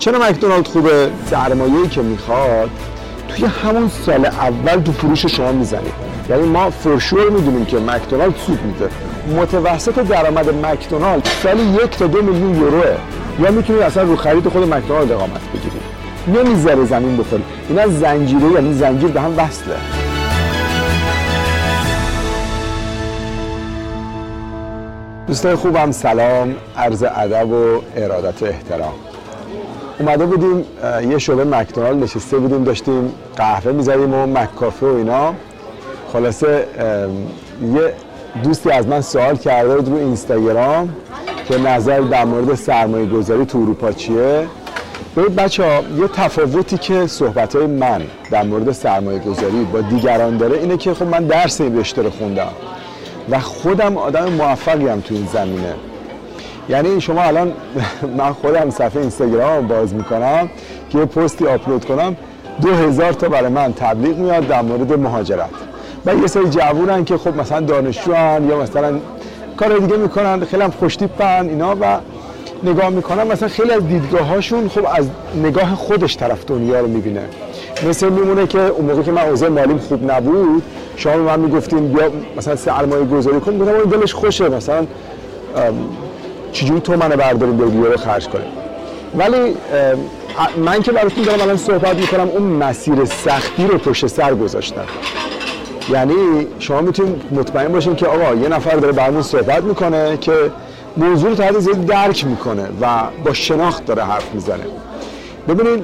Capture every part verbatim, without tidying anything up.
چرا مکدونالد خوبه؟ سرمایه‌ای که میخواد توی همون سال اول تو فروش شما میزنید. یعنی ما فرشور میدونیم که مکدونالد سود میده. متوسط درآمد مکدونالد سالی یک تا دو میلیون یوروه. یا میتونید اصلا رو خرید خود مکدونالد اقامت بگیرید. نمیذاره زمین بخوری. اینا زنجیره، یعنی زنجیر به هم وصله. دوستای خوبم سلام، عرض ادب و ارادت و احترام. اومده بودیم یه شعبه مکدونالد نشسته بودیم، داشتیم قهوه می‌زدیم و مک‌کافه و اینا. خلاصه یه دوستی از من سوال کرده بود رو اینستاگرام که نظر در مورد سرمایه گذاری تو اروپا چیه. ببینید بچه‌ها، یه تفاوتی که صحبت‌های من در مورد سرمایه گذاری با دیگران داره اینه که خب من درس این رشته رو خوندم و خودم آدم موفقی ام تو این زمینه. یعنی شما الان من خودم صفحه اینستاگرام باز میکنم که یه پستی آپلود کنم، دو هزار تا برای من تبلیغ میاد در مورد مهاجرت. و یه سری جوونن که خب مثلا دانشجوان یا مثلا کار دیگه میکنن، خیلی هم خوشتیپن اینا و نگاه میکنن، مثلا خیلی از دیدگاهاشون خب از نگاه خودش طرف دنیا رو میبینه. مثل میمونه که اون موقع که من اوضاع مالیم خوب نبود، شما به من میگفتین بیا مثلا سرمایه گذاری کن، میگفتم اون دلش خوشه مثلا چجوری تو منو برداریم بریم یورو خرج کنیم. ولی من که براتون دارم الان صحبت میکنم اون مسیر سختی رو پشت سر گذاشتم. یعنی شما میتونید مطمئن باشین که آقا یه نفر داره برامون صحبت میکنه که موضوع رو تا حد زیادی درک میکنه و با شناخت داره حرف میزنه. ببینید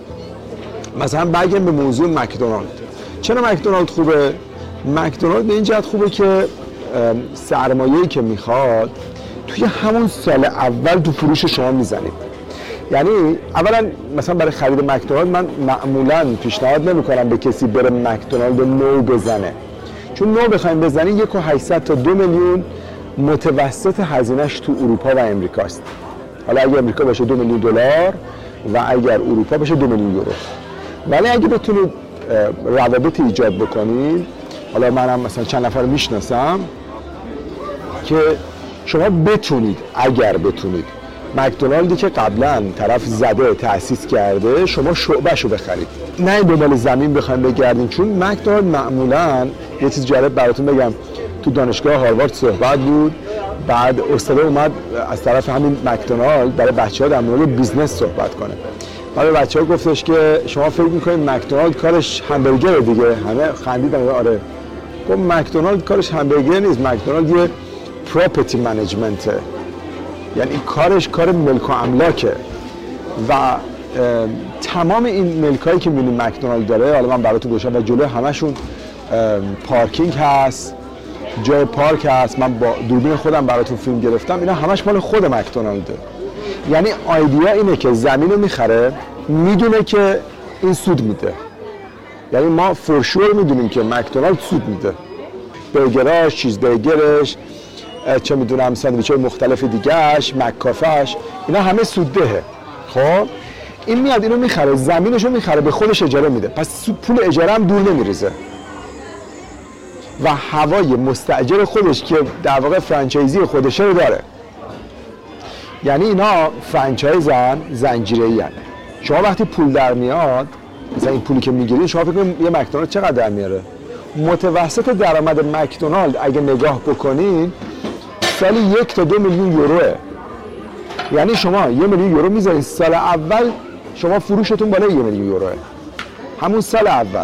مثلا برگردیم به موضوع مکدونالد. چرا مکدونالد خوبه؟ مکدونالد به این جهت خوبه که سرمایه‌ای که میخواد توی همون سال اول تو فروش شما میزنید. یعنی اولا مثلا برای خرید مکدونالد من معمولا پیشنهاد نمیکنم به کسی بره مکدونالد نو بزنه، چون نو بخوایم بزنید یک و هشتصد تا دو میلیون متوسط هزینه‌اش تو اروپا و امریکاست. حالا اگه امریکا باشه دو میلیون دلار و اگر اروپا باشه دو میلیون یورو. ولی اگه بتونید روابط ایجاد بکنید، حالا منم مثلا چند نفر میشناسم که شما بتونید اگر بتونید مکدونالدی که قبلا طرف زده تأسیس کرده شما شعبه‌شو بخرید، نه این دنبال زمین بخواید بگردین. چون مکدونالد معمولا یه چیز جالب براتون بگم، تو دانشگاه هاروارد صحبت بود، بعد استاد اومد از طرف همین مکدونالد برای بچه‌ها در مورد بیزنس صحبت کنه. برای بچه‌ها گفتش که شما فکر می‌کنید مکدونالد کارش همبرگر دیگه؟ همه خندیدن. آره. گفت مکدونالد کارش همبرگر نیست، مکدونالد یه پراپرتی منیجمنته، یعنی کارش کار ملک و املاکه و تمام این ملکایی که می‌بینید مکدونالد داره، حالا من براتون گوشم و جلوی همشون پارکینگ هست، جای پارک هست. من با دوربین خودم براتون فیلم گرفتم، اینا همش مال خود مکدونالده. یعنی ایده اینه که زمینو میخره، میدونه که این سود میده. یعنی ما فرشور میدونیم که مکدونالد سود میده. برگراش، چیز برگرش، چه میدونم ساندویچ‌های مختلف دیگه‌اش، مک‌کافه‌اش، اینا همه سوددهه. خب این میاد اینو میخره، زمینشو میخره، به خودش اجاره میده، پس پول اجاره هم دور نمیریزه و هوای مستاجر خودش که در واقع فرانچایزی خودشه رو داره. یعنی اینا فرانچایزن، زنجیره‌ای هستن. شما وقتی پول در میاد، مثلا این پولی که میگیرید، شما فکر کنید یه مکدونالد چقدر در میاره؟ متوسط درآمد مکدونالد اگه نگاه بکنین سالی یک تا دو میلیون یوروه. یعنی شما یه میلیون یورو میذارین سال اول، شما فروشتون بالای یه میلیون یوروه همون سال اول.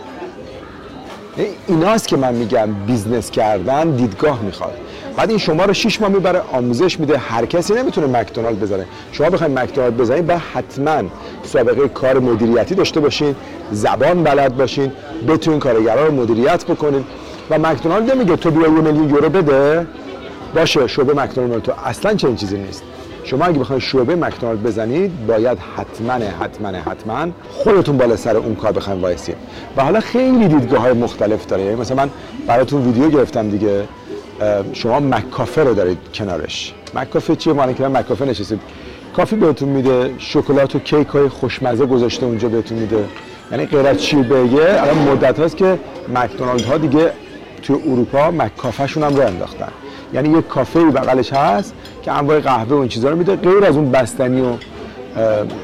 ایناست که من میگم بیزنس کردن دیدگاه میخواد. بعد این شما رو شش ماه میبره آموزش میده. هر کسی نمیتونه مکدونالد بزنه. شما بخواید مکدونالد بزنید باید حتما سابقه کار مدیریتی داشته باشین، زبان بلد باشین، بتونین کارگرا رو مدیریت بکنین. و مکدونالد نمیگه تو بیا یه میلیون یورو بده باشه شعبه مکدونالد تو. اصلا چنین چیزی نیست. شما اگه بخواید شعبه مکدونالد بزنید باید حتما حتما حتما خودتون بالا سر اون کار بخواید وایسید. و حالا خیلی دیدگاه‌های مختلف داره. یعنی مثلا من براتون ویدیو گرفتم دیگه، شما مک‌کافه رو دارید کنارش. مک‌کافه چیه؟ ما الان مک‌کافه نشستیم، کافی بهتون میده، شکلات و کیک های خوشمزه گذاشته اونجا بهتون میده. یعنی غیر از چیربرگر الان مدت هاست که مکدونالد ها دیگه توی اروپا مک‌کافه شون هم رو انداختن. یعنی یک کافه‌ای بغلش هست که انواع قهوه و این چیزا رو میده، غیر از اون بستنی و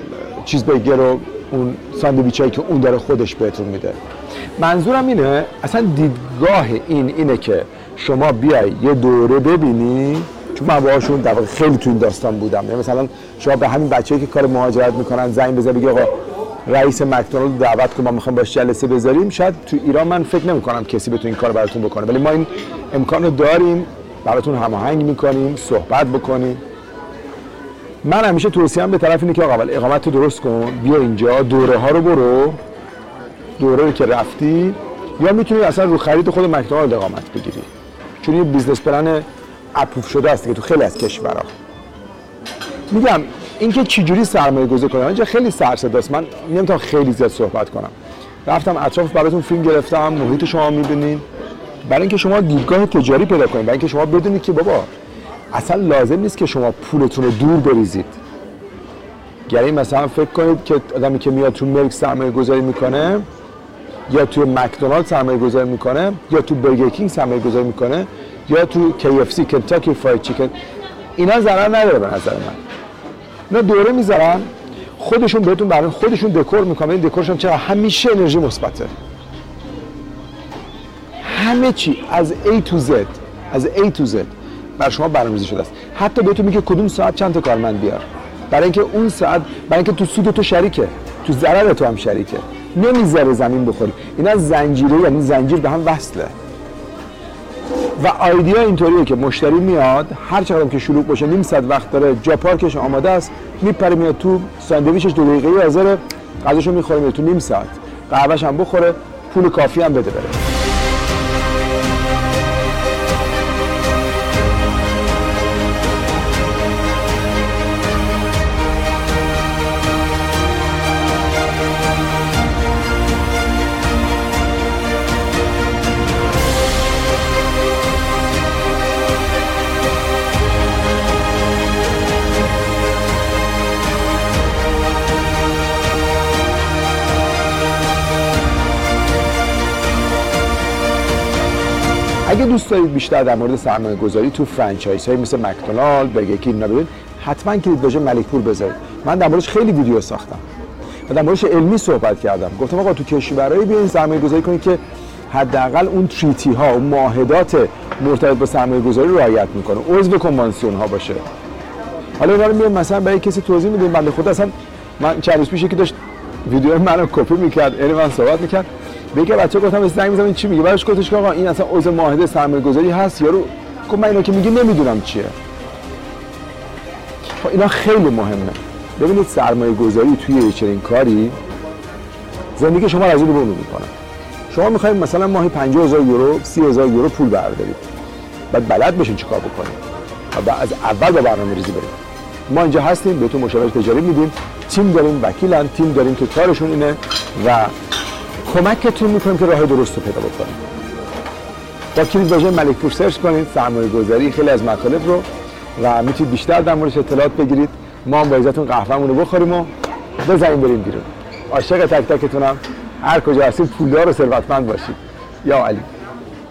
چیز بگیر و اون ساندویچایی که اون داره خودش بهتون میده. منظورم اینه اصلا دیدگاه این اینه که شما بیای یه دوره ببینی، چون من باهاشون در واقع خیلی تو این داستان بودم. یعنی مثلا شما به همین بچه‌ای که کار مهاجرت میکنن زنگ بزنی بگی آقا رئیس مکدونالد دعوت کن ما میخوایم باش جلسه بذاریم، شاید تو ایران من فکر نمیکنم کسی بتونه این کار براتون بکنه، ولی ما این امکان رو داریم، براتون هماهنگ میکنیم، صحبت بکنیم. من همیشه توصیه‌ام به طرف اینه که آقا اول اقامت رو درست کن، بیا اینجا دوره ها رو برو، دوره رو که رفتی یا میتونی اصلا رو خرید خود مکدونالد اقامت بگیری، چون این بیزنس پلن اپروف شده است که تو خیلی از کشورها. میگم اینکه چجوری سرمایه گذاری کنم اینجا خیلی سر صداست، من نمیتونم خیلی زیاد صحبت کنم. رفتم اطراف براتون فیلم گرفتم، محیط شما میبینین، برای اینکه شما دیدگاه تجاری پیدا کنید، برای اینکه شما بدونید که بابا اصلا لازم نیست که شما پولتون رو دور بریزید. یعنی مثلا فکر کنید که آدمی که میاد تو ملک سرمایه گذاری میکنه یا تو مکدونالد سرمایه گذاری میکنه یا تو برگر کینگ سرمایه گذاری میکنه یا تو کی اف سی کنتاکی فراید چیکن، اینا ضرر نداره به نظر من. اینا دوره میذارن خودشون بهتون برای خودشون دکور میکنن، این دکورشون چرا همیشه انرژی مثبته، همه چی از A to Z از A to Z برای شما برنامه‌ریزی شده است. حتی بهتون میگه کدوم ساعت چند تا کارمند بیار، برای اینکه اون ساعت برای اینکه تو سود تو شریکه، تو ضرر تو هم شریکه، نمیذاره زمین بخوری. اینا زنجیره، یعنی زنجیر به هم وصله. و آیدیا اینطوریه که مشتری میاد هر چقدر که شلوغ باشه نیم ساعت وقت داره، جا پارکش آماده است، میپره میاد تو، ساندویچش دو دقیقه‌ای حاضره، غذاشو میخوره میاد تو نیم ساعت، قهوه‌ش هم بخوره، پول کافی هم بده بره. اگه دوست دارید بیشتر در مورد سرمایه گذاری تو فرانچایزهای مثل مکدونالد، برگر کینگ اینا ببینید، حتما کلید واژه ملکپور بذارید. من در موردش خیلی ویدیو ساختم و در موردش علمی صحبت کردم. گفتم آقا تو کشورایی بیاین سرمایه گذاری کنید که حداقل اون تریتی ها و معاهدات مرتبط با سرمایه گذاری رو رعایت میکنه، عضو کنوانسیون ها باشه. حالا اینا رو میام مثلا برای کسی توضیح میدیم. بنده خدا اصلا من چند روز پیش که داشت ویدیو منو کپی میکرد، یعنی من صحبت میکرد، میگه بچه‌ها گفتم استنگ می‌زنم این چی میگه، براش گفتش که آقا این اصلا عضو معاهده سرمایه‌گذاری هست یارو. گفت من اینا که میگه نمیدونم چیه. خب اینا خیلی مهمه. ببینید سرمایه‌گذاری توی چنین کاری زندگی شما رو از این رو می‌کنه. شما می‌خواید مثلا ماهی پنجاه هزار یورو، سی هزار یورو پول بردارید، بعد بلد بشین چیکار بکنید و از اول با برنامه‌ریزی برید. ما اینجا هستیم بهتون مشاوره تجاری میدیم، تیم داریم، وکیلن، تیم داریم که کارشون اینه و کمکتون میکنیم که راه درست رو پیدا بکنید. با کلید واژه ملکپور سرچ کنید سرمایه گذاری، خیلی از مطالب رو و میتونید بیشتر در موردش اطلاعات بگیرید. ما هم با عزتون قهوه‌مون رو بخوریم و بزنیم بریم بیرون. عاشق تک تکتونم، هر کجا هستید پولدار و ثروتمند باشید. یا علی.